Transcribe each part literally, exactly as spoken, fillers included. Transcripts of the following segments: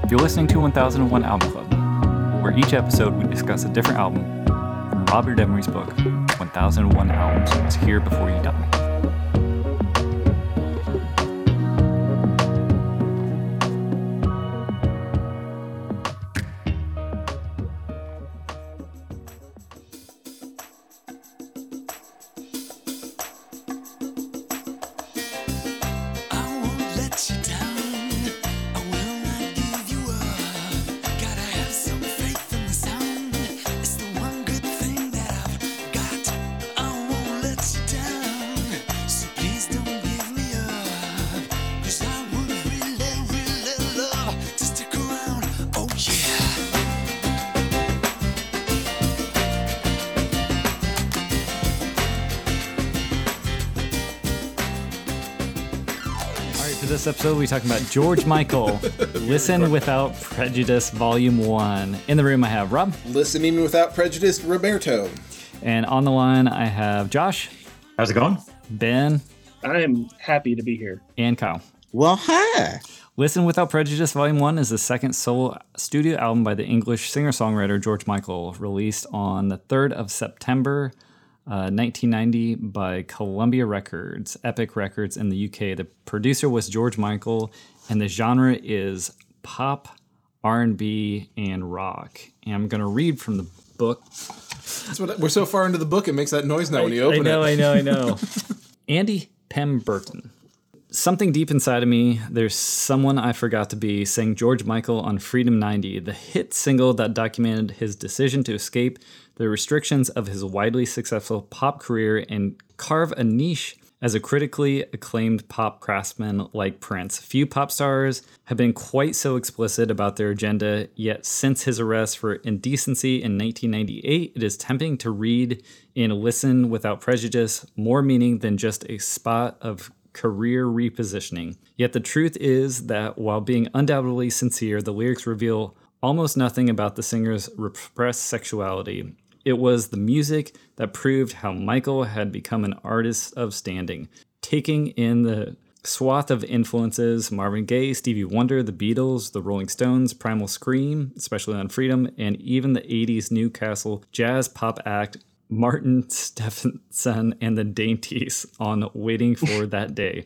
You're listening to one thousand one Album Club, where each episode we discuss a different album from Robert Emery's book, one thousand one Albums Is Here Before You Die. This episode, we're talking about George Michael, Listen Without Prejudice, Volume one. In the room, I have Rob. Listening Without Prejudice, Roberto. And on the line, I have Josh. How's it going? Ben. I am happy to be here. And Kyle. Well, hi. Listen Without Prejudice, Volume one is the second solo studio album by the English singer-songwriter George Michael, released on the third of September, Uh, nineteen ninety by Columbia Records, Epic Records in the U K. The producer was George Michael, and the genre is pop, R and B, and rock. And I'm going to read from the book. That's what we're so far into the book, it makes that noise now I, when you open I know, it. I know, I know, I know. Andy Pemberton. Something deep inside of me, there's someone I forgot to be, sang George Michael on Freedom ninety, the hit single that documented his decision to escape the restrictions of his widely successful pop career and carve a niche as a critically acclaimed pop craftsman like Prince. Few pop stars have been quite so explicit about their agenda, yet since his arrest for indecency in nineteen ninety-eight, it is tempting to read in Listen Without Prejudice more meaning than just a spot of career repositioning. Yet the truth is that while being undoubtedly sincere, the lyrics reveal almost nothing about the singer's repressed sexuality. It was the music that proved how Michael had become an artist of standing, taking in the swath of influences: Marvin Gaye, Stevie Wonder, the Beatles, the Rolling Stones, Primal Scream, especially on Freedom, and even the eighties Newcastle jazz pop act Martin Stephenson and the Dainties on Waiting for That Day.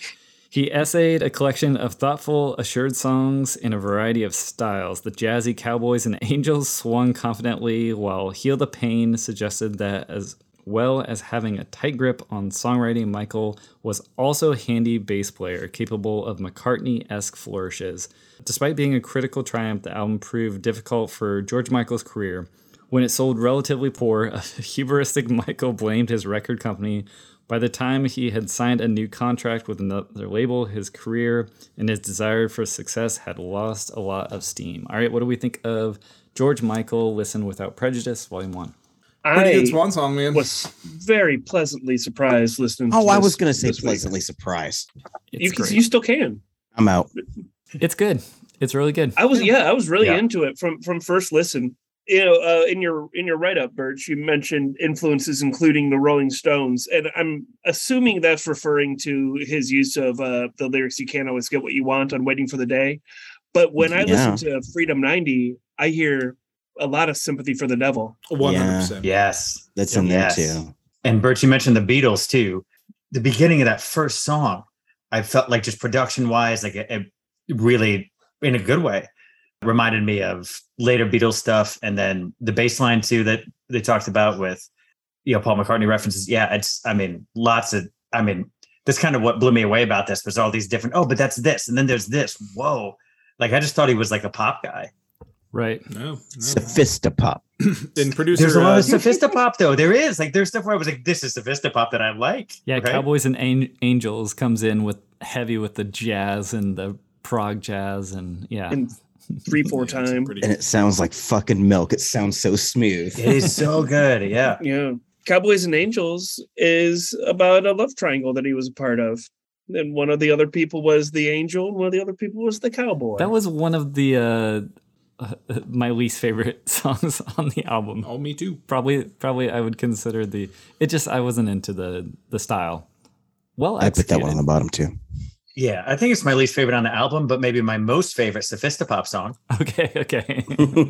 He essayed a collection of thoughtful, assured songs in a variety of styles. The jazzy Cowboys and Angels swung confidently, while Heal the Pain suggested that as well as having a tight grip on songwriting, Michael was also a handy bass player, capable of McCartney-esque flourishes. Despite being a critical triumph, the album proved difficult for George Michael's career. When it sold relatively poor, a hubristic Michael blamed his record company. By the time he had signed a new contract with another label, his career and his desire for success had lost a lot of steam. All right, what do we think of George Michael, Listen Without Prejudice, Volume one? Pretty I good swan song, man. was very pleasantly surprised listening to Oh, this, I was going to say this week. pleasantly surprised. It's You, can, great. you still can. I'm out. It's good. It's really good. I was, yeah, I was really Yeah. into it from, from first listen. You know, uh, in your in your write-up, Birch, you mentioned influences including the Rolling Stones, and I'm assuming that's referring to his use of uh, the lyrics "You can't always get what you want" on "Waiting for the Day." But when I Yeah. listen to Freedom ninety, I hear a lot of "Sympathy for the Devil." one hundred percent. Yes. That's in there Yes. too. And Bert, you mentioned the Beatles too. The beginning of that first song, I felt like just production wise, like it, it really, in a good way, reminded me of later Beatles stuff. And then the bass line too, that they talked about with, you know, Paul McCartney references. Yeah. It's, I mean, lots of, I mean, that's kind of what blew me away about this was all these different, oh, but that's this. And then there's this. Whoa. Like, I just thought he was like a pop guy. Right. No, no. Sophistopop. And producer, There's a lot uh, of sophistopop though. There is like, there's stuff where I was like, this is sophistopop that I like. Yeah, right? Cowboys and An- Angels comes in with heavy with the jazz and the prog jazz and yeah. And three, four yeah, it's time. pretty- And it sounds like fucking milk. It sounds so smooth. It is so good. Yeah. Yeah. Cowboys and Angels is about a love triangle that he was a part of. And one of the other people was the angel, and one of the other people was the cowboy. That was one of the uh, uh, my least favorite songs on the album. Oh, me too. Probably, probably I would consider the. It just I wasn't into the the style. Well, I put that executed. one on the bottom too. Yeah, I think it's my least favorite on the album, but maybe my most favorite Sophistopop song. Okay, okay.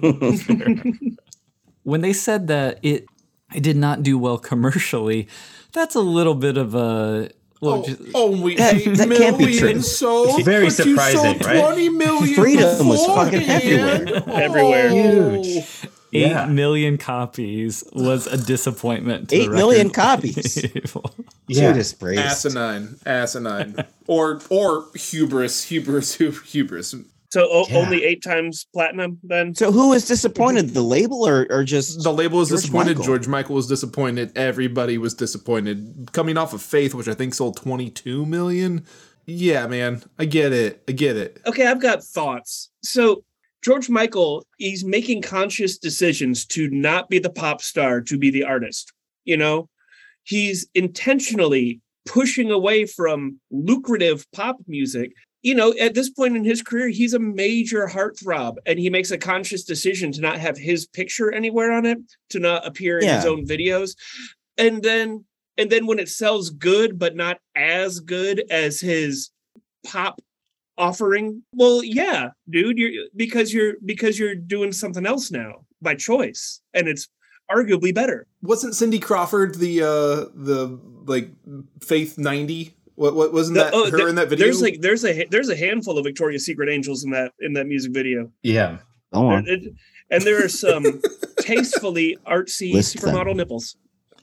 When they said that it it did not do well commercially, that's a little bit of a well, Oh, just, only That- eight that can't be million true. sold. Very but you surprising, sold right? twenty million Freedom was fucking beforehand. everywhere. Everywhere. Oh. Huge. eight Yeah. million copies was a disappointment. To the Eight million record copies. label. Yeah. Judas Priest. Asinine, asinine, or or hubris, hubris, hu- hubris. So o- Yeah. only eight times platinum then? So who was disappointed? The label or, or just The label was George disappointed. Michael? George Michael was disappointed. Everybody was disappointed. Coming off of Faith, which I think sold twenty-two million. Yeah, man, I get it. I get it. Okay, I've got thoughts. So George Michael, he's making conscious decisions to not be the pop star, to be the artist. You know, he's intentionally pushing away from lucrative pop music. You know, at this point in his career, he's a major heartthrob, and he makes a conscious decision to not have his picture anywhere on it, to not appear in his Yeah. own videos. And then and then when it sells good, but not as good as his pop offering, well, yeah, dude, you're because you're because you're doing something else now by choice, and it's arguably better. Wasn't Cindy Crawford the uh the like Faith ninety? What what wasn't The- that oh, her there- in that video? There's like there's a there's a handful of Victoria's Secret angels in that in that music video. Yeah. Go on. It- it- and there are some tastefully artsy List them. supermodel nipples.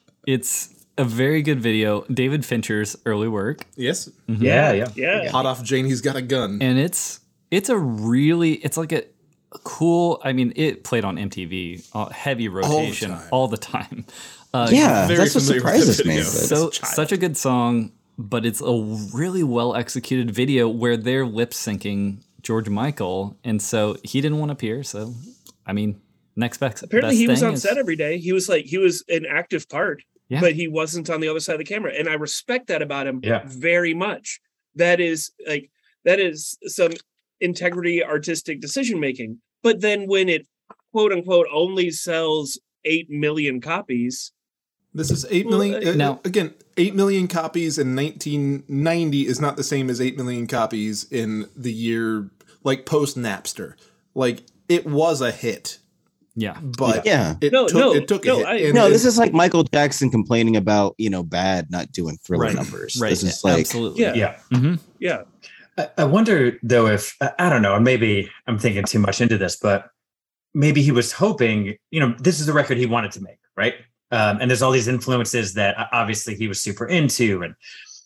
It's a very good video. David Fincher's early work. yes, Yeah, yeah. Yeah. hot off Jane. He's got a gun. And it's it's a really it's like a, a cool. I mean, it played on M T V, uh, heavy rotation time. all the time. Uh, Yeah, very that's what familiar with the surprises me. video. but- so Child. such a good song, but it's a really well executed video where they're lip syncing George Michael, and so he didn't want to appear. So, I mean, next best. Apparently, best he was thing on is- set every day. He was like he was an active part, Yeah. but he wasn't on the other side of the camera, and I respect that about him Yeah. very much. That is like that is some integrity, artistic decision making. But then when it quote unquote only sells eight million copies, This is eight Well, million. uh, uh, now- again, eight million copies in nineteen ninety is not the same as eight million copies in the year like post Napster. Like it was a hit, Yeah. but Yeah. it No, took no, it took a no, hit. I- And No, it- this is like Michael Jackson complaining about, you know, Bad not doing Thriller Right. numbers. Right. This is like, Absolutely. Yeah. Yeah. hmm yeah, I, I wonder though if I, I don't know, or maybe I'm thinking too much into this, but maybe he was hoping, you know, this is the record he wanted to make, right? Um, and there's all these influences that uh, obviously he was super into, and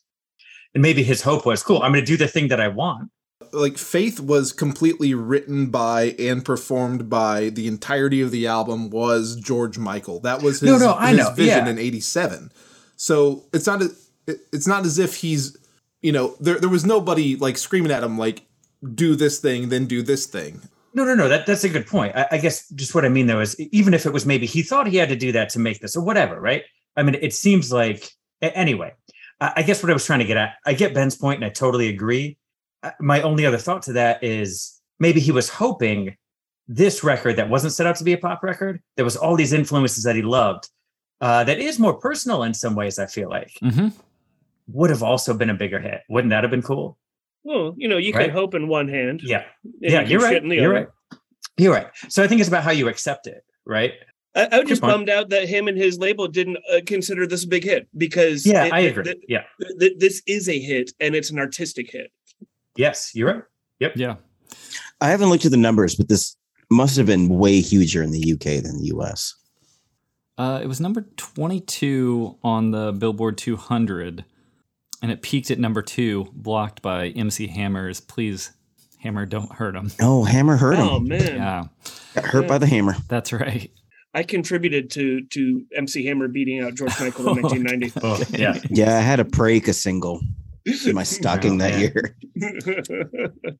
and maybe his hope was, cool, I'm going to do the thing that I want. like Faith was completely written by and performed by the entirety of the album was George Michael. That was his, No, no, I his know, vision yeah. in eighty-seven. So it's not a, it- it's not as if he's, you know, there there was nobody like screaming at him like do this thing then do this thing. No, no, no. That that's a good point. I, I guess just what I mean though is even if it was maybe he thought he had to do that to make this or whatever, right? I mean, it seems like a- anyway. I, I guess what I was trying to get at. I get Ben's point, and I totally agree. Uh, My only other thought to that is maybe he was hoping this record that wasn't set out to be a pop record, there was all these influences that he loved, uh, that is more personal in some ways. I feel like hmm would have also been a bigger hit. Wouldn't that have been cool? well, you know, you Right. can hope in one hand. Yeah, and yeah. you You're can shit right. in the You're other. right. You're right. So I think it's about how you accept it, right? I, I was just Good point. bummed out that him and his label didn't uh, consider this a big hit because Yeah, it- I th- agree. th- Yeah. th- this is a hit and it's an artistic hit. Yes, you're right. Yeah. I haven't looked at the numbers, but this must have been way huger in the U K than the U S. Uh, it was number twenty-two on the Billboard two hundred, and it peaked at number two, blocked by M C Hammer's "Please, Hammer, Don't Hurt Him." No, Hammer hurt him. Oh man, Yeah, Got hurt by the hammer. that's right. I contributed to to M C Hammer beating out George Michael in nineteen ninety. Oh, yeah. Yeah, I had a Preka single in my stocking that man. year.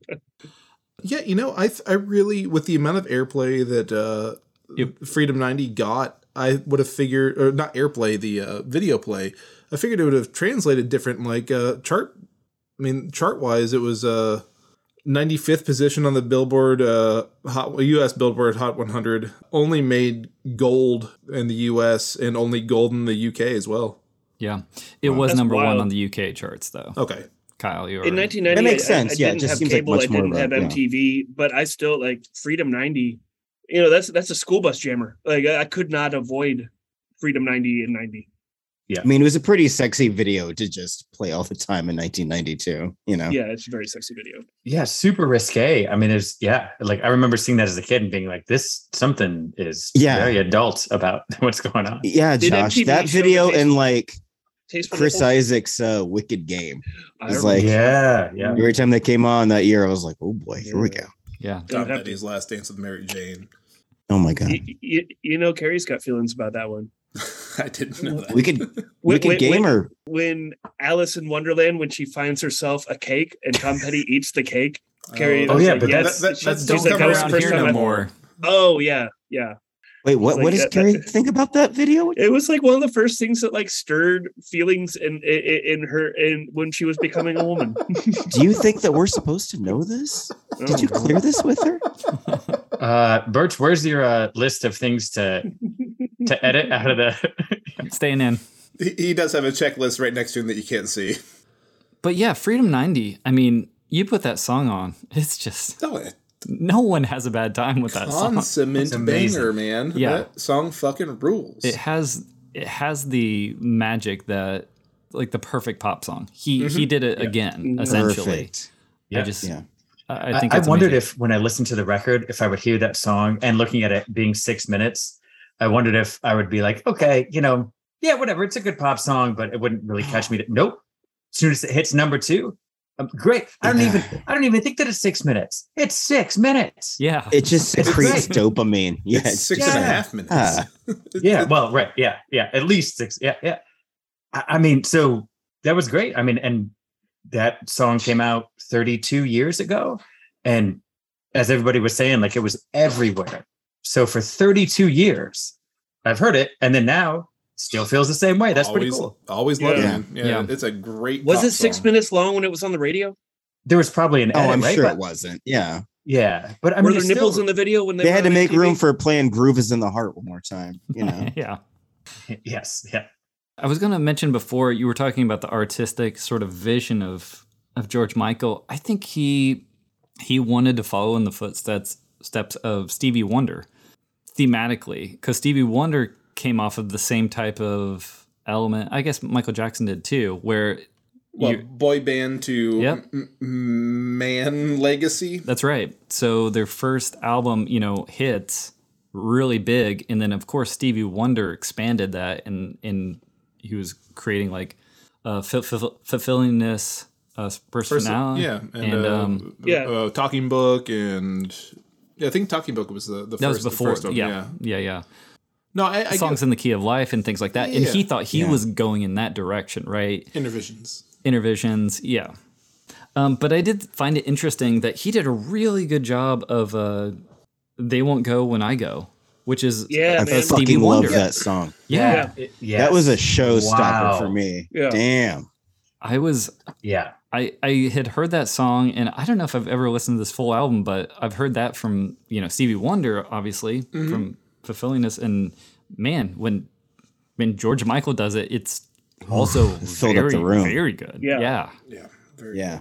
Yeah, you know, I th- I really with the amount of airplay that uh, Yep. Freedom ninety got, I would have figured, or not airplay, the uh, video play. I figured it would have translated different, like uh, chart. I mean, chart wise, it was uh, ninety-fifth position on the Billboard uh, Hot U S Billboard Hot one hundred. Only made gold in the U S and only gold in the U K as well. Yeah, it was That's number one wild. on the U K charts though. Okay, Kyle. You In nineteen ninety, That makes I- I, sense. I Yeah, it didn't just have seems like cable. much I more didn't of a- have yeah. M T V, but I still like Freedom ninety. You know, that's that's a school bus jammer. Like I could not avoid Freedom ninety and ninety. I mean, it was a pretty sexy video to just play all the time in nineteen ninety-two, you know? Yeah, it's a very sexy video. Yeah, super risque. I mean, there's yeah, like I remember seeing that as a kid and being like, this something is Yeah. very adult about what's going on. Yeah, Did Josh, M T V that show video the taste- and like Taste for Chris nipples? Isaac's uh, Wicked Game. I It's remember. like Yeah, yeah. every time they came on that year, I was like, oh boy, here we go. Yeah. Tom Don't have Petty's Last Dance with Mary Jane. Oh my God. you, you, you know, Carrie's got feelings about that one. I didn't know that. Wicked, When- Wicked when- Game when- or When Alice in Wonderland, when she finds herself a cake and Tom Petty eats the cake, Carrie. Oh, was yeah, like, but yes. that- that- She's- that's she's Don't Don't like, come Come that was the around first here time no I- more. Oh yeah, yeah. wait, what? like what does that- Carrie that- think about that video? It was like one of the first things that like stirred feelings in in, in her in when she was becoming a woman. Do you think that we're supposed to know this? Did you clear this with her? Uh, Birch, where's your uh, list of things to to edit out of the? Staying in. He, he does have a checklist right next to him that you can't see. But yeah, Freedom ninety. I mean, you put that song on. It's just Oh, it- no one has a bad time with that song. consummate It's amazing. banger, man. Yeah. That song fucking rules. It has it has the magic that like the perfect pop song. He he did it again, essentially. Perfect. I Yeah. just Yeah. I, I think I, I it's wondered amazing. if when I listened to the record, if I would hear that song and looking at it being six minutes, I wondered if I would be like, okay, you know, yeah, whatever, it's a good pop song, but it wouldn't really catch me. To, nope. As soon as it hits number two, um, great. I don't Yeah. even I don't even think that it's six minutes. It's six minutes. Yeah. It just secretes great. dopamine. Yeah, it's it's six just- and a yeah. half minutes. Ah. Yeah, well, right. Yeah, yeah. At least six. Yeah, yeah. I, I mean, so that was great. I mean, and that song came out thirty-two years ago. And as everybody was saying, like it was everywhere. So for thirty-two years, I've heard it. And then now still feels the same way. That's always, pretty cool. Always love it, Yeah. man. Yeah, Yeah. it's a great. Was pop it six song. minutes long when it was on the radio? There was probably an Oh, edit, I'm right? sure But- it wasn't. Yeah. Yeah. But I Were mean, there it's nipples still- in the video when they, They were had to on make M T V? room for playing Groove is in the Heart one more time, you know. yeah. Yes. Yeah. I was going to mention before you were talking about the artistic sort of vision of of George Michael. I think he he wanted to follow in the footsteps steps of Stevie Wonder thematically, because Stevie Wonder came off of the same type of element. I guess Michael Jackson did too, where Well, you, boy band to Yep. m- m- man legacy. that's right. So their first album, you know, hits really big, and then of course Stevie Wonder expanded that, and and he was creating like uh, f- f- fulfillingness, uh, personality, Yeah, and, and uh, um, Yeah. uh, Talking Book, and yeah, I think Talking Book was the, the that was first. the before. first one, yeah, yeah. yeah, yeah. No, I, I Songs get in the Key of Life and things like that, and Yeah. he thought he Yeah. was going in that direction, right? Intervisions. Intervisions, yeah. Um, but I did find it interesting that he did a really good job of uh, "They Won't Go When I Go," which is Yeah, I a man. Stevie fucking love Wonder. that song. Yeah, Yeah. It- yes. That was a showstopper Wow. for me. Yeah. Damn. I was Yeah. I, I had heard that song, and I don't know if I've ever listened to this full album, but I've heard that from, you know, Stevie Wonder, obviously, Mm-hmm. from Fulfillingness. And man, when when George Michael does it, it's also filled up very, the room. very good. Yeah. yeah. Yeah. Very Yeah.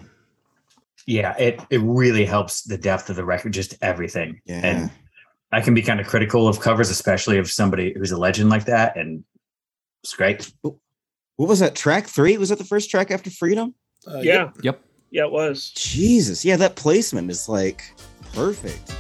Yeah. It it really helps the depth of the record, just everything. Yeah. And I can be kind of critical of covers, especially of somebody who's a legend like that. And it's great. What was that track three? Was that the first track after Freedom? Uh, Yeah, Yep. yeah, it was. Jesus. Yeah, that placement is like perfect.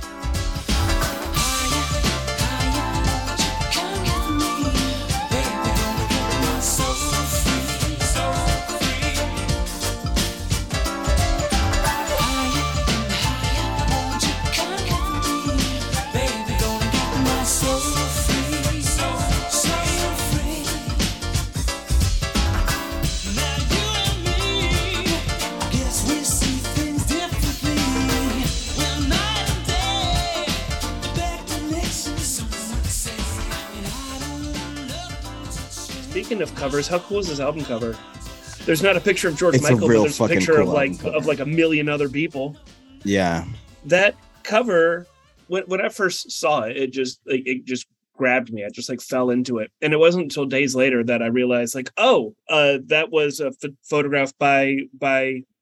Speaking of covers, how cool is this album cover? There's not a picture of George It's a Michael, but real there's a fucking picture of cool like album cover. of like a million other people. Yeah. That cover, when when I first saw it, it just like it just grabbed me. I just like fell into it, and it wasn't until days later that I realized like, oh, uh, that was a ph- photograph by by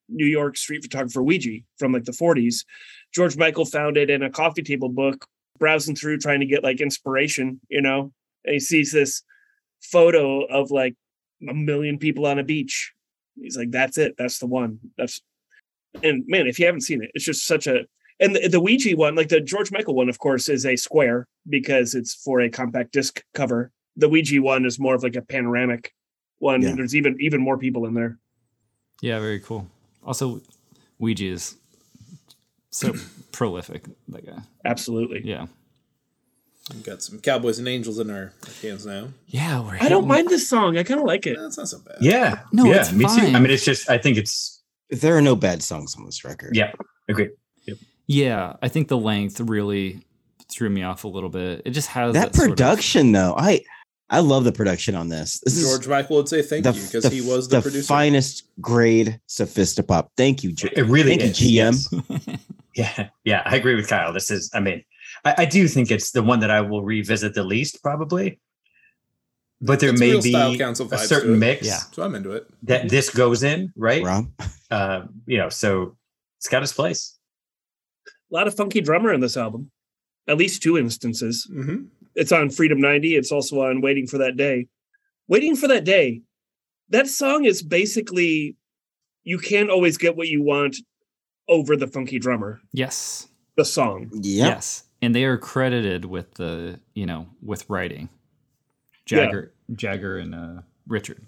New York street photographer Ouija from like the forties. George Michael found it in a coffee table book, browsing through trying to get like inspiration, you know, and he sees this photo of like a million people on a beach. He's like, that's it. That's the one. That's, and man, if you haven't seen it, it's just such a, and the, the Ouija one, like the George Michael one, of course, is a square because it's for a compact disc cover. The Ouija one is more of like a panoramic one. Yeah. There's even, even more people in there. Yeah, very cool. Also, Ouija is so prolific, that guy. Absolutely. Yeah. We've got some Cowboys and Angels in our hands now. Yeah, we're I don't hitting- mind this song. I kind of like it. That's not so bad. Yeah. No, yeah, it's me fine. too. I mean, it's just, I think it's, There are no bad songs on this record. yeah, agree. Yeah, I think the length really threw me off a little bit. It just has That that, sort of- production, though, I I love the production on this. This George is Michael would say thank the, you because the- he was the, the producer. finest grade sophistopop. Thank you, Ge- It really Thank you, is. G M. yes. Yeah, yeah, I agree with Kyle. This is, I mean, I, I do think it's the one that I will revisit the least, probably. But there It's may real be style council a vibes to certain it. mix Yeah. So I'm into it. that this goes in, right? Rob. Uh, you know, so it's got its place. A lot of funky drummer in this album. At least two instances. Mm-hmm. It's on Freedom ninety. It's also on Waiting for That Day. Waiting for That Day. That song is basically, you can't always get what you want over the funky drummer. Yes. The song. Yeah. Yes. And they are credited with the, you know, with writing. Jagger, Jagger and uh, Richard.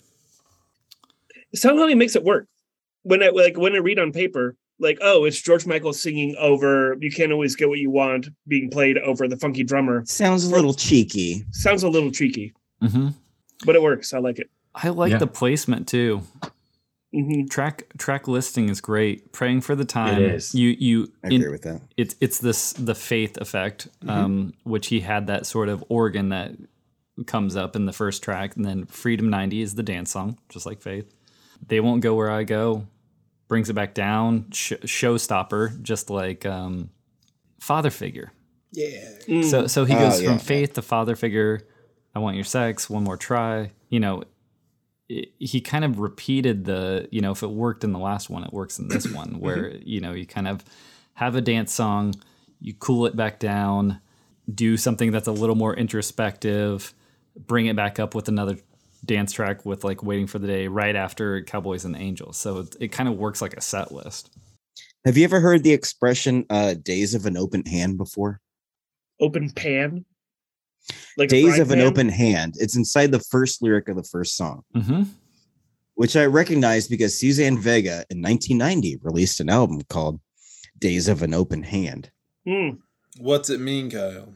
Somehow he makes it work. When I like when I read on paper, like, oh, it's George Michael singing over You Can't Always Get What You Want being played over the funky drummer. Sounds a little cheeky. Sounds a little cheeky, Mm-hmm. but it works. I like it. I like Yeah. the placement too. hmm Track track listing is great. Praying for the Time. It is. You you I in- agree with that. it's it's this the Faith effect, um, which he had that sort of organ that comes up in the first track, and then Freedom ninety is the dance song, just like Faith. They Won't Go Where I Go brings it back down. Sh- showstopper, just like um, Father Figure. Yeah. So so he Oh, goes yeah, from yeah. Faith to Father Figure. I Want Your Sex, One More Try. You know, it, he kind of repeated the, you know, if it worked in the last one, it works in this one, where, you know, you kind of have a dance song, you cool it back down, do something that's a little more introspective, bring it back up with another dance track with like Waiting for the Day right after Cowboys and Angels. So it, it kind of works like a set list. Have you ever heard the expression uh, days of an open hand before? Open pan. Like a Days frying of an pan? open hand. It's inside the first lyric of the first song, Mm-hmm. which I recognize because Suzanne Vega in nineteen ninety released an album called Days of an Open Hand. Hmm. What's it mean, Kyle?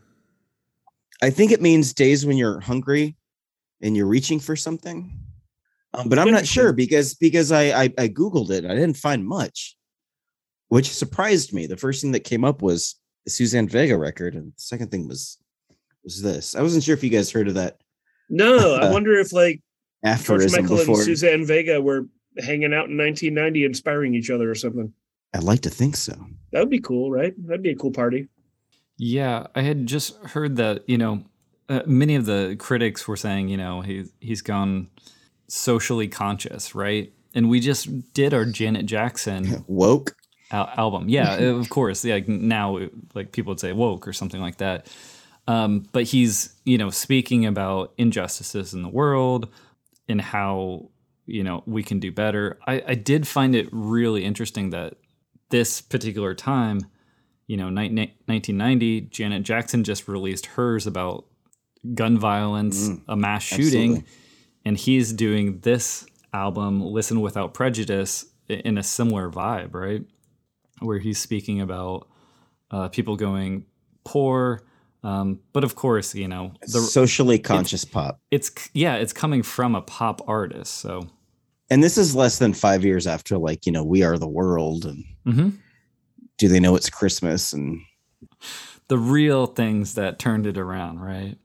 I think it means days when you're hungry and you're reaching for something. Um, but I'm not Interesting. sure because because I, I I Googled it and I didn't find much, which surprised me. The first thing that came up was the Suzanne Vega record, and the second thing was was this. I wasn't sure if you guys heard of that No, I wonder if like George aphorism Michael before. and Suzanne Vega were hanging out in nineteen ninety, inspiring each other or something. I'd like to think so. That would be cool, right? That'd be a cool party. Yeah, I had just heard that, you know, uh, many of the critics were saying, you know, he, he's gone socially conscious, right? And we just did our Janet Jackson Woke. al- album. Yeah, of course. Yeah, like now, like people would say woke or something like that. Um, but he's, you know, speaking about injustices in the world and how, you know, we can do better. I, I did find it really interesting that this particular time, you know, nineteen ninety, Janet Jackson just released hers about gun violence, Mm, a mass shooting, absolutely. and he's doing this album, Listen Without Prejudice, i- in a similar vibe, right? Where he's speaking about uh, people going poor, um, but of course, you know, the Socially conscious pop. it's yeah, it's coming from a pop artist, so And this is less than five years after, like, you know, We Are the World and mhm. Do They Know It's Christmas? And the real things that turned it around, right?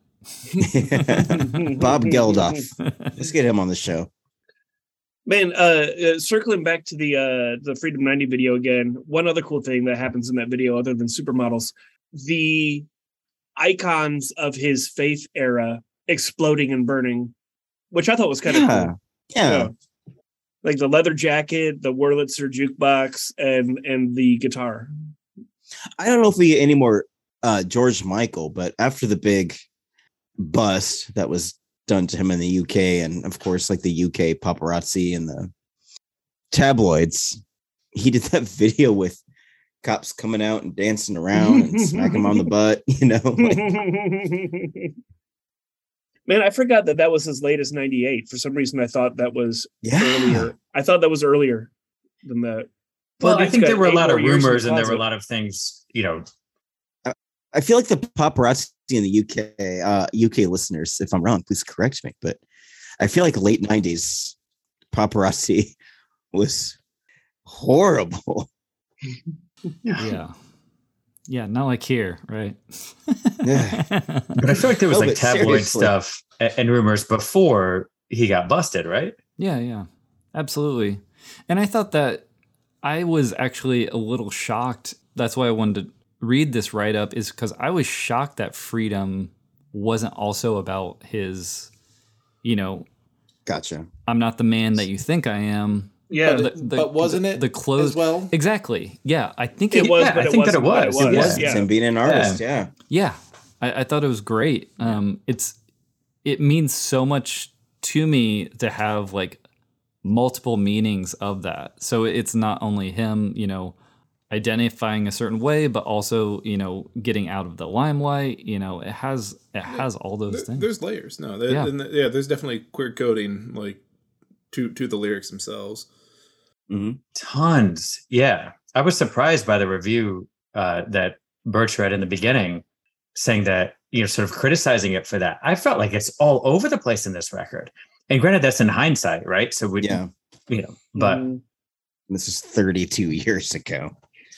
Bob Geldof. Let's get him on the show. Man, uh, uh, circling back to the uh, the Freedom ninety video again, one other cool thing that happens in that video, other than supermodels, the icons of his Faith era exploding and burning, which I thought was kind of Yeah. cool. Yeah. Yeah. like the leather jacket, the Wurlitzer jukebox, and and the guitar. I don't know if we get any more uh, George Michael, but after the big bust that was done to him in the U K, and of course, like the U K paparazzi and the tabloids, he did that video with cops coming out and dancing around and smacking him on the butt, you know. Like, man, I forgot that that was his latest ninety-eight. For some reason, I thought that was yeah. earlier. I thought that was earlier than that. Well, Well, I think got there were a eight lot of more years in the rumors and there were a closet. lot of things, you know. I feel like the paparazzi in the U K, uh, U K listeners, if I'm wrong, please correct me. But I feel like late nineties paparazzi was horrible. Yeah. Yeah, not like here, right? Yeah. But I feel like there was No, like but tabloid seriously. stuff a- and rumors before he got busted, right? Yeah, yeah, absolutely. And I thought that I was actually a little shocked. That's why I wanted to read this write up, is because I was shocked that Freedom wasn't also about his, you know, Gotcha. I'm not the man that you think I am. Yeah, The- But, the- but wasn't the- it the clothes as well? Exactly. Yeah, I think it it, was, yeah, but I it think that it wasn't what was. It It was. was. It's Yeah. him being an artist. Yeah. Yeah, I, I thought it was great. Um, it's it means so much to me to have like multiple meanings of that. So it's not only him, you know, identifying a certain way, but also, you know, getting out of the limelight. You know, it has it has all those There- things. There's layers. No, there, Yeah. yeah. yeah, there's definitely queer coding like to to the lyrics themselves. Mhm. Tons. Yeah. I was surprised by the review uh, that Birch read in the beginning, saying that, you know, sort of criticizing it for that. I felt like it's all over the place in this record. And granted, that's in hindsight, right? So we, Yeah. you know, but Mm. This is thirty-two years ago.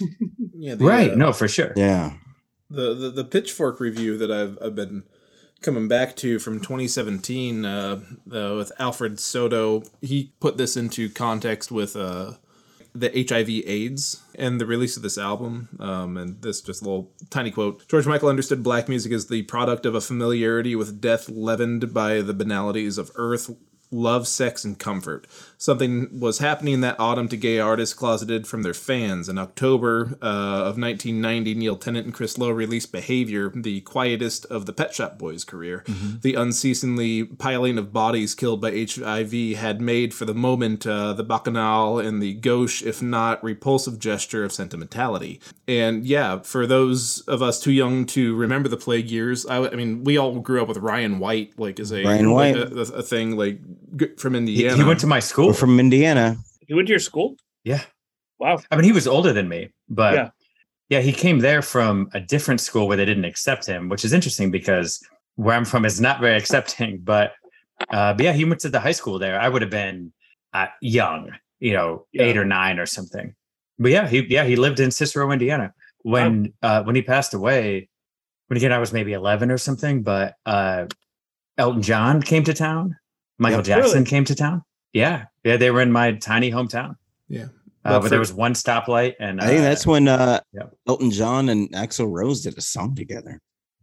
Yeah, the, right. uh, No, for sure. Yeah. the, the the Pitchfork review that I've I've been coming back to from twenty seventeen uh, uh, with Alfred Soto. He put this into context with uh, the H I V AIDS and the release of this album. Um, and this just a little tiny quote. George Michael understood black music as the product of a familiarity with death leavened by the banalities of earth, love, sex, and comfort. Something was happening that autumn to gay artists closeted from their fans. In October uh, of nineteen ninety, Neil Tennant and Chris Lowe released Behavior, the quietest of the Pet Shop Boys' career. Mm-hmm. The unceasingly piling of bodies killed by H I V had made for the moment uh, the bacchanal and the gauche, if not repulsive gesture of sentimentality. And yeah, for those of us too young to remember the Plague Years, I, I mean, we all grew up with Ryan White, like as a, Ryan like, White. a, a, a thing, like g- from He, Indiana. he went to my school. We're from Indiana. You went to your school? Yeah. Wow. I mean, he was older than me, but Yeah. yeah. he came there from a different school where they didn't accept him, which is interesting because where I'm from is not very accepting. But, uh, but yeah, he went to the high school there. I would have been uh, young, you know, Yeah. eight or nine or something. But yeah, he yeah he lived in Cicero, Indiana. When uh, when he passed away, when again I was maybe eleven or something. But uh, Elton John came to town. Michael Yep. Jackson Really? came to town. Yeah, yeah, they were in my tiny hometown. Yeah. Uh, But but there for- was one stoplight, and I think uh, that's when uh, yeah. Elton John and Axl Rose did a song together.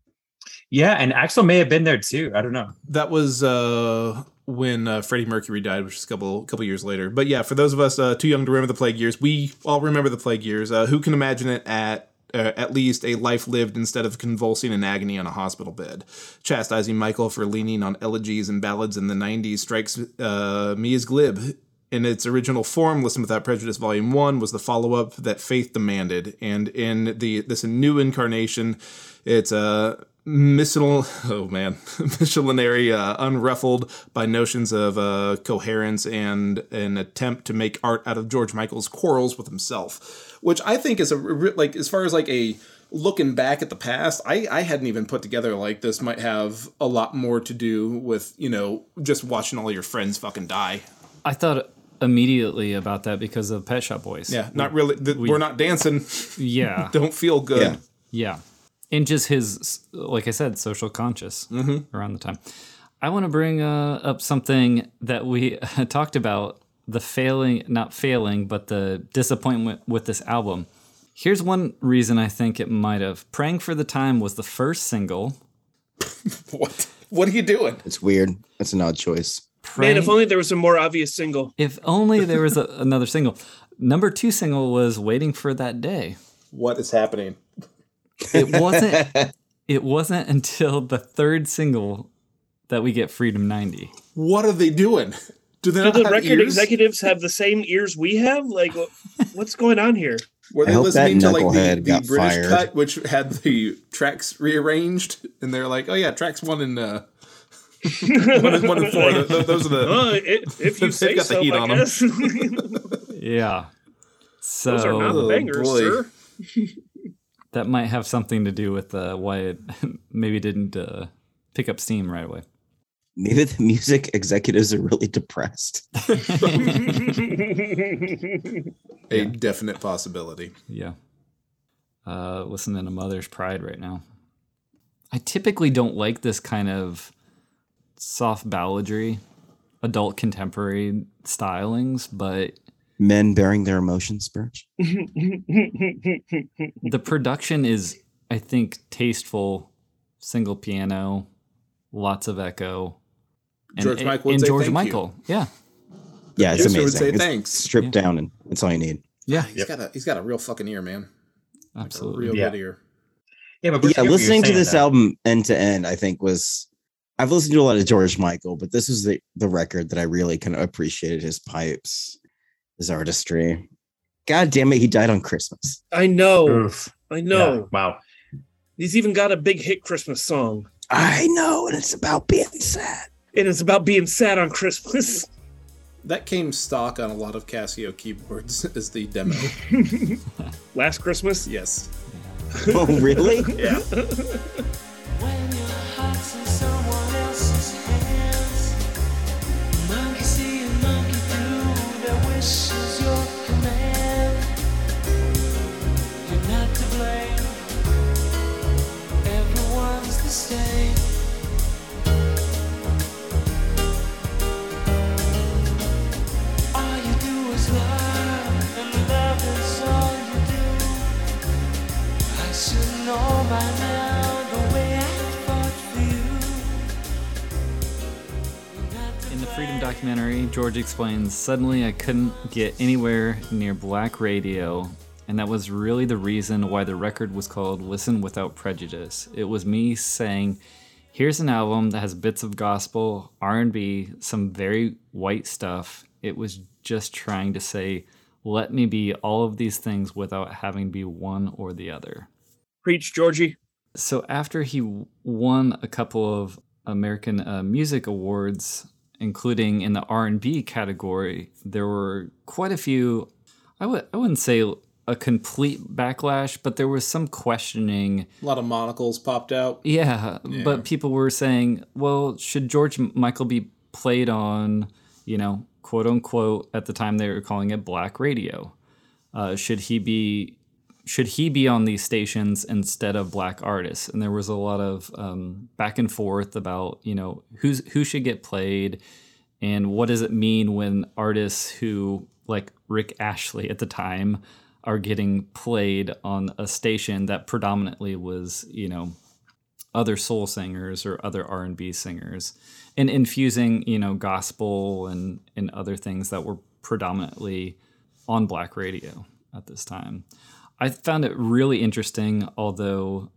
yeah, and Axel may have been there too. I don't know. That was uh, when uh, Freddie Mercury died, which is a couple couple years later. But yeah, for those of us uh, too young to remember the Plague Years, we all remember the Plague Years. Uh, who can imagine it at uh, at least a life lived instead of convulsing in agony on a hospital bed? Chastising Michael for leaning on elegies and ballads in the nineties strikes uh, me as glib. In its original form, Listen Without Prejudice Volume one was the follow-up that faith demanded. And in the this new incarnation, it's a missional, oh man, missionary, uh, unruffled by notions of uh, coherence and an attempt to make art out of George Michael's quarrels with himself, which I think is a re- like as far as like a looking back at the past, I, I hadn't even put together like this might have a lot more to do with, you know, just watching all your friends fucking die. I thought immediately about that because of Pet Shop Boys. Yeah, not really. Th- we're not dancing. Yeah. Don't feel good. Yeah. Yeah. And just his, like I said, social conscious around the time. I want to bring uh, up something that we talked about, the failing, not failing, but the disappointment with this album. Here's one reason I think it might have. Praying for the Time was the first single. What? What are you doing? It's weird. That's an odd choice. Man, if only there was a more obvious single. If only there was a, another single. Number two single was Waiting for That Day. What is happening? It wasn't it wasn't until the third single that we get Freedom ninety. What are they doing? Do they Do not the have record ears? executives have the same ears we have? Like, wh- what's going on here? Were I they hope listening that to like the, knucklehead the got British fired. cut, which had the tracks rearranged, and they're like, "Oh yeah, tracks one and uh, one, and, one and four. Th- th- Those are the." Uh, it, if you They've say got the so, heat I on 'em. guess. Yeah. So Those are not Oh, bangers, boy. sir. that might have something to do with uh, why it maybe didn't uh, pick up steam right away. Maybe the music executives are really depressed. A definite possibility. Yeah. Uh, listening to Mother's Pride right now. I typically don't like this kind of soft balladry, adult contemporary stylings, but Men bearing their emotions, Birch. the production is, I think, tasteful. Single piano, lots of echo. And, George Michael would and say George thank Michael. Yeah. Yeah, it's producer amazing. would say It's thanks. stripped Yeah. down, and that's all you need. Yeah. He's got a he's got a real fucking ear, man. A Absolutely. real Yeah. good ear. Yeah, but Bruce, Yeah, I get what you're listening to saying, this though. album end to end, I think was. I've listened to a lot of George Michael, but this was the the record that I really kind of appreciated his pipes, his artistry. God damn it, he died on Christmas. I know. Oof. I know. Yeah, wow. He's even got a big hit Christmas song. I know, and it's about being sad. And it's about being sad on Christmas. That came stock on a lot of Casio keyboards as the demo. Last Christmas? Yes. Oh, really? Yeah. When your heart's in someone else's hands, monkey see and monkey do, their wish is your command. You're not to blame, everyone's the same. All you do is love, and love is all you do. I should know by now the way I fought for you. In the Freedom documentary, George explains, suddenly I couldn't get anywhere near black radio, and that was really the reason why the record was called Listen Without Prejudice. It was me saying, here's an album that has bits of gospel, R and B, some very white stuff. It was just trying to say, let me be all of these things without having to be one or the other. Preach, Georgie. So after he won a couple of American uh, Music Awards, including in the R and B category, there were quite a few, I w- I wouldn't say a complete backlash, but there was some questioning. A lot of monocles popped out. Yeah, Yeah. but people were saying, well, should George Michael be played on, you know, quote unquote, at the time they were calling it black radio? Uh, should he be should he be on these stations instead of black artists? And there was a lot of um, back and forth about, you know, who's who should get played and what does it mean when artists who, like Rick Ashley at the time, are getting played on a station that predominantly was, you know, other soul singers or other R and B singers, and infusing, you know, gospel and, and other things that were predominantly on black radio at this time. I found it really interesting, although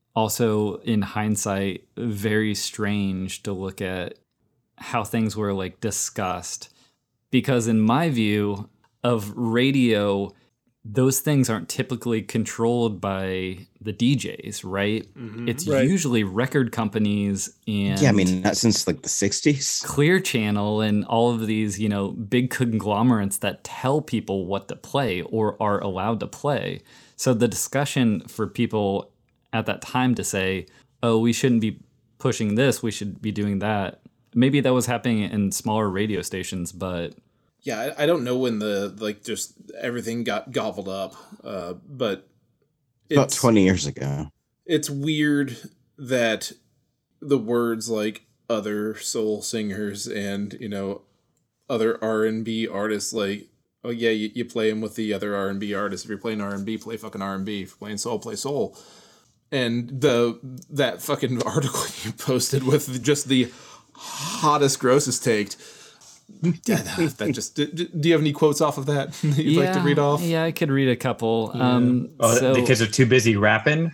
also in hindsight, very strange to look at how things were like discussed. Because in my view of radio, those things aren't typically controlled by the D Js, right? It's Right. usually record companies and Yeah, I mean, not since like the sixties. Clear Channel and all of these, you know, big conglomerates that tell people what to play or are allowed to play. So the discussion for people at that time to say, oh, we shouldn't be pushing this, we should be doing that. Maybe that was happening in smaller radio stations, but Yeah, I, I don't know when the like just everything got gobbled up, uh, but About it's, twenty years ago. it's weird that the words like other soul singers and, you know, other R and B artists, like, oh yeah, you, you play them with the other R and B artists. If you're playing R and B, play fucking R and B. If you're playing soul, play soul. And the that fucking article you posted with just the hottest, grossest take. that just. Do, do you have any quotes off of that that you'd like to read off? Yeah, I could read a couple. Um, Oh, so, the kids are too busy rapping.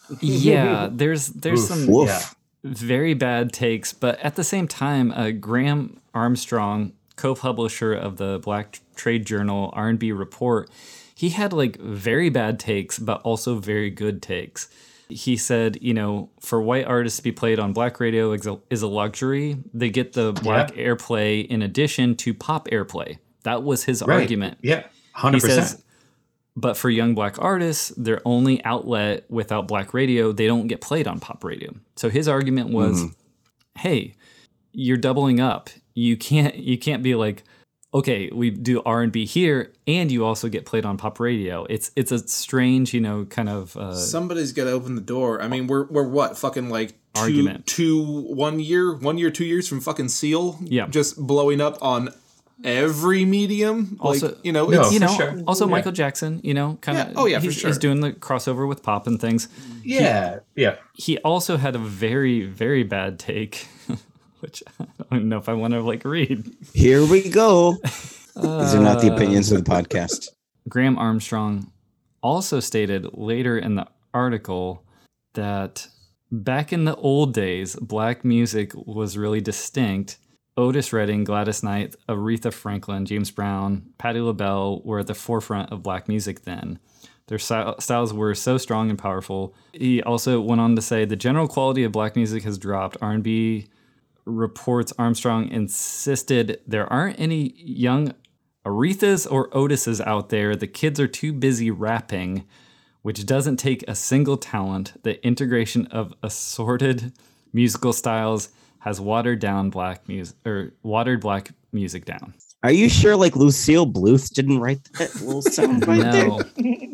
yeah, there's there's Oof. some Woof. Yeah. very bad takes, but at the same time, uh, Graham Armstrong, co-publisher of the Black Trade Journal R and B Report, he had like very bad takes, but also very good takes. He said, you know, for white artists to be played on black radio is a, is a luxury. They get the black Yeah. airplay in addition to pop airplay. That was his Right. argument. Yeah, one hundred He percent. says, but for young black artists, their only outlet without black radio, they don't get played on pop radio. So his argument was, hey, you're doubling up. You can't you can't be like, okay, we do R and B here, and you also get played on pop radio. It's it's a strange, you know, kind of uh, Somebody's got to open the door. I mean, we're we're what fucking like two, Argument. two one year, one year, two years from fucking Seal. Yeah. just blowing up on every medium. Also- like, you know, No. it's, you for know, sure. also Yeah. Michael Jackson, you know, kind of. Yeah. Oh, yeah, for he's, sure. he's doing the crossover with pop and things. Yeah, yeah. He also had a very very bad take, which I don't know if I want to like read. Here we go. These are not the opinions of the podcast. Graham Armstrong also stated later in the article that back in the old days, black music was really distinct. Otis Redding, Gladys Knight, Aretha Franklin, James Brown, Patti LaBelle were at the forefront of black music then. Their sty- styles were so strong and powerful. He also went on to say the general quality of black music has dropped. R and B reports Armstrong insisted there aren't any young Arethas or Otises out there. The kids are too busy rapping, which doesn't take a single talent. The integration of assorted musical styles has watered down black music or watered black music down. Are you sure like Lucille Bluth didn't write that little sound right there? No,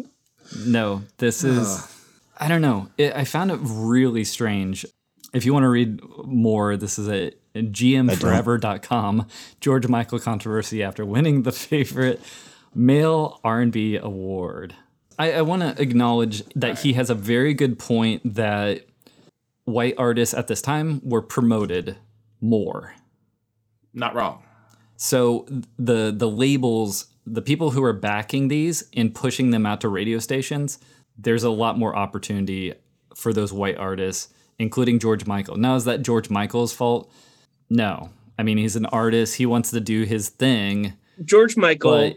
no, this is, I don't know. It, I found it really strange. If you want to read more, this is at G M forever dot com. George Michael controversy after winning the favorite male R and B award. I, I want to acknowledge that he has a very good point that white artists at this time were promoted more. not wrong. So the the labels, the people who are backing these and pushing them out to radio stations, there's a lot more opportunity for those white artists, including George Michael. Now, is that George Michael's fault? No. I mean, he's an artist. He wants to do his thing. George Michael But-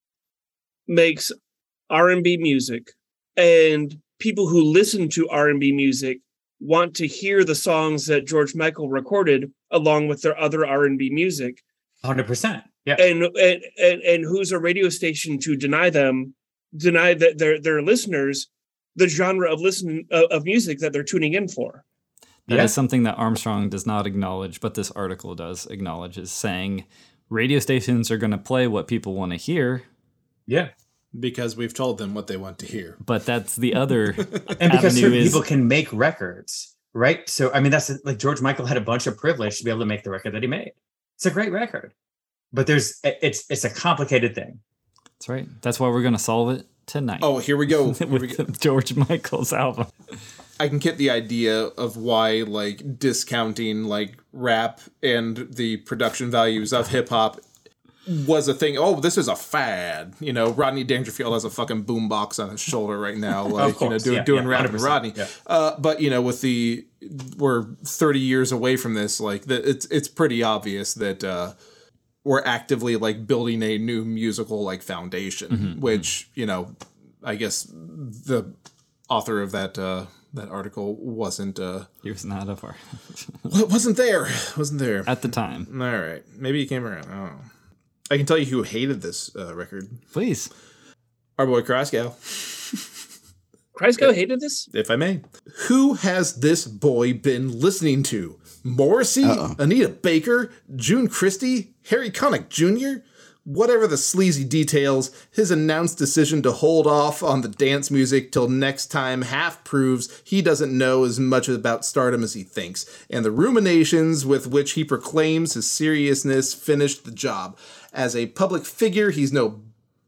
makes R and B music, and people who listen to R and B music want to hear the songs that George Michael recorded along with their other R and B music. one hundred percent. Yeah. And and and, and who's a radio station to deny them, deny that their their listeners the genre of listen uh, of music that they're tuning in for? That is Yeah. something that Armstrong does not acknowledge, but this article does acknowledge, is saying radio stations are going to play what people want to hear, Yeah. Because we've told them what they want to hear. but that's the other And because avenue certain is people can make records, right? So, I mean, that's like George Michael had a bunch of privilege to be able to make the record that he made. It's a great record, but there's it's it's a complicated thing. That's right. That's why we're going to solve it tonight. Oh, here we go. Here we go. with George Michael's album. I can get the idea of why like discounting like rap and the production values of hip hop was a thing. Oh, this is a fad. You know, Rodney Dangerfield has a fucking boombox on his shoulder right now, like course, you know, doing yeah, doing yeah, rap one and hundred Rodney. percent, Uh, but you know, with the we're thirty years away from this, like the, it's it's pretty obvious that uh, we're actively like building a new musical like foundation, Mm-hmm, which you know, I guess the author of that uh, that article wasn't uh, He was not a far wasn't there, wasn't there. at the time. All right, maybe he came around. I don't know. I can tell you who hated this uh, record. Please. Our boy Kraskow, Kreisgau hated this? if I may. Who has this boy been listening to? Morrissey, Uh-oh. Anita Baker, June Christie, Harry Connick Junior? Whatever the sleazy details, his announced decision to hold off on the dance music till next time half proves he doesn't know as much about stardom as he thinks, and the ruminations with which he proclaims his seriousness finished the job. As a public figure, he's no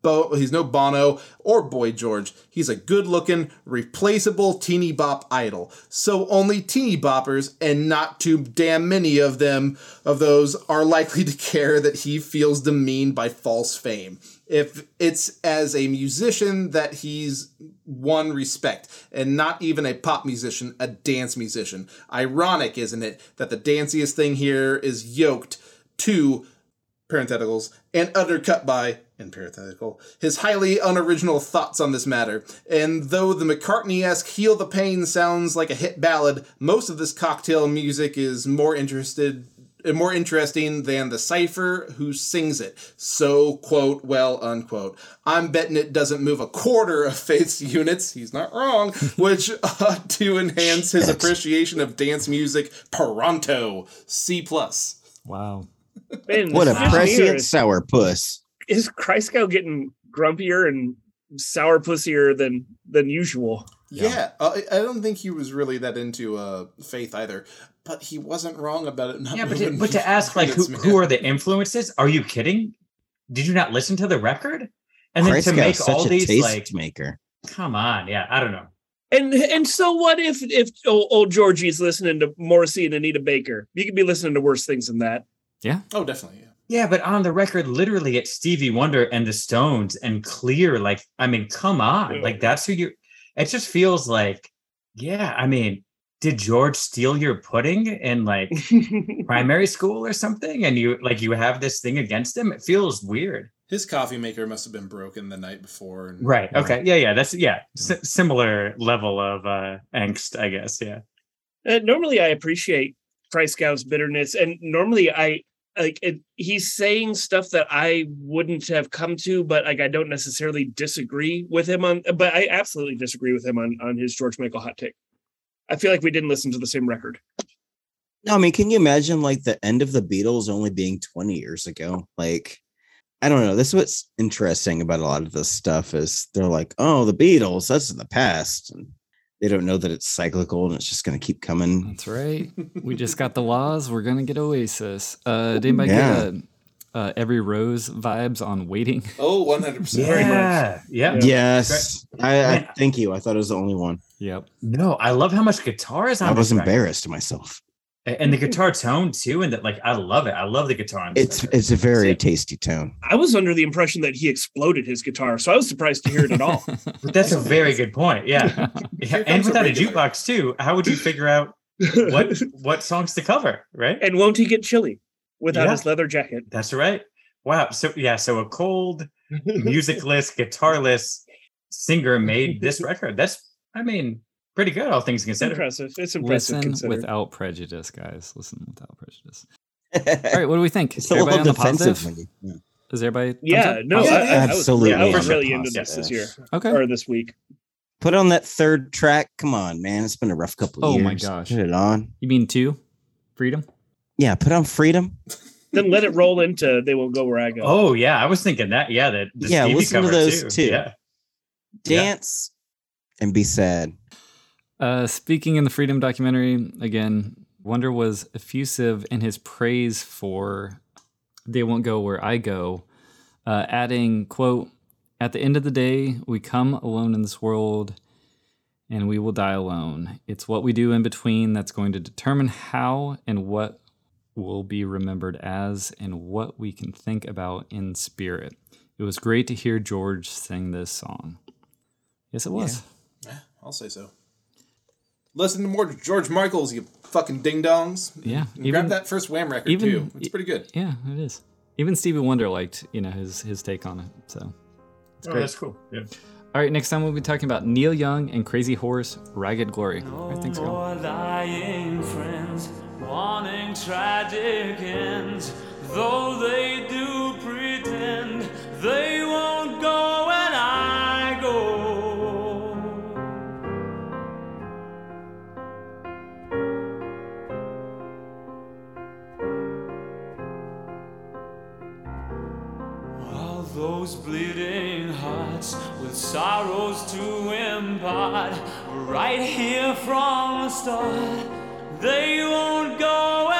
Bo- he's no Bono or Boy George. He's a good-looking, replaceable teeny bop idol. So only teeny boppers, and not too damn many of them, of those, are likely to care that he feels demeaned by false fame. If it's as a musician that he's won respect, and not even a pop musician, a dance musician. Ironic, isn't it, that the danciest thing here is yoked to, parentheticals, and undercut by, in parenthetical, his highly unoriginal thoughts on this matter. And though the McCartney-esque Heal the Pain sounds like a hit ballad, most of this cocktail music is more interested more interesting than the cipher who sings it. So, quote, well, unquote. I'm betting it doesn't move a quarter of Faith's units, he's not wrong, which ought to enhance his appreciation of dance music. Pronto. C plus. Wow. Man, What a this year prescient is, sourpuss. is Kreisgau getting grumpier and sour pussier than than usual? Yeah, yeah uh, I don't think he was really that into uh, Faith either, but he wasn't wrong about it. Not Yeah, but to, moving but to ask like who, units, who man. are the influences? Are you kidding? Did you not listen to the record? And then Christ to got make such all a these taste like, maker. come on, yeah, I don't know. And and so what if if old, old Georgie's listening to Morrissey and Anita Baker? You could be listening to worse things than that. Yeah. Oh, definitely. Yeah. Yeah, but on the record, literally, it's Stevie Wonder and the Stones and Clear. Like, I mean, come on, like that's who you. It just feels like, yeah. I mean, did George steal your pudding in like primary school or something? And you like you have this thing against him? It feels weird. His coffee maker must have been broken the night before. And, Right. Okay. Yeah. Yeah. That's yeah. S- similar level of uh, angst, I guess. Yeah. Uh, normally, I appreciate Kreisgau's bitterness, and normally I like it, he's saying stuff that I wouldn't have come to, but like I don't necessarily disagree with him on. But I absolutely disagree with him on on his George Michael hot take. I feel like we didn't listen to the same record. No, I mean, can you imagine like the end of the Beatles only being twenty years ago? Like, I don't know. This is what's interesting about a lot of this stuff is they're like, oh, the Beatles, that's in the past. And they don't know that it's cyclical and it's just going to keep coming. That's right. We just got the laws. We're going to get Oasis. Uh, did anybody Yeah. get uh, uh, Every Rose vibes on Waiting? Oh, one hundred percent. Very much. Yeah. Yeah. Yes. I, I Man. thank you. I thought it was the only one. Yep. No, I love how much guitar is on I was this record. embarrassed of myself. And the guitar tone too, and that like I love it. I love the guitar on this It's record. it's a very See, tasty tone. I was under the impression that he exploded his guitar, so I was surprised to hear it at all. But that's a very good point. Yeah. Yeah, Here and comes a without a regular. jukebox too, how would you figure out what what songs to cover? Right. And won't he get chilly without Yeah. his leather jacket? That's right. Wow. So yeah. So a cold, musicless, guitarless singer made this record. That's, I mean, pretty good, all things It's considered. impressive. It's impressive. Listen considering. without prejudice, guys. Listen without prejudice. All right, what do we think? It's a Everybody little on the defensive. positive? when you- yeah. Is everybody? thumbs Yeah, up? no, Yeah, I, I, I was, absolutely yeah, I was on the really into this this year positive. Okay. or this week. Put on that third track. Come on, man. It's been a rough couple Oh years. my gosh. Put it on. You mean two? Freedom? Yeah, put on Freedom. Then let it roll into They Won't Go Where I Go. Oh yeah, I was thinking that. Yeah, the, the Yeah, Stevie listen to cover those too. too. Yeah. Dance and be sad. Uh, speaking in the Freedom documentary, again, Wonder was effusive in his praise for They Won't Go Where I Go, uh, adding, quote, "At the end of the day, we come alone in this world and we will die alone. It's what we do in between that's going to determine how and what will be remembered as and what we can think about in spirit. It was great to hear George sing this song." Yes, it was. Yeah, I'll say so. Listen to more George Michaels, you fucking ding dongs. Yeah, And even- grab that first Wham record even- too. It's pretty good. Yeah, it is. Even Stevie Wonder liked, you know, his his take on it. So it's Oh, great. that's cool. Yeah. All right, next time we'll be talking about Neil Young and Crazy Horse, Ragged Glory. All right, thanks, No girl. more lying friends, wanting tragic ends. Though they do pretend, they won't go when I go. All those bleeding hearts with sorrows to impart, right here from the start, they won't go